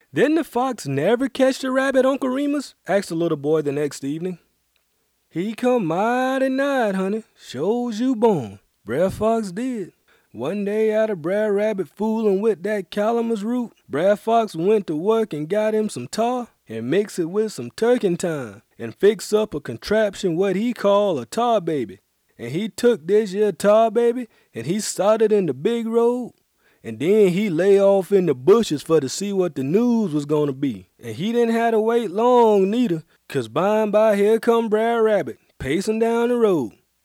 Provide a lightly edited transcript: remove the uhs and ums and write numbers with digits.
Didn't the fox never catch the rabbit, Uncle Remus? Asked the little boy the next evening. He come mighty nigh, honey. Shows you born. Brer Fox did. One day out of Brer Rabbit foolin' with that calamus root, Brer Fox went to work and got him some tar and mixed it with some turkentine and fixed up a contraption what he call a tar baby. And he took this here tar baby and he started in the big road. And then he lay off in the bushes for to see what the news was gonna be. And he didn't have to wait long neither, 'cause by and by here come Brer Rabbit, pacing down the road.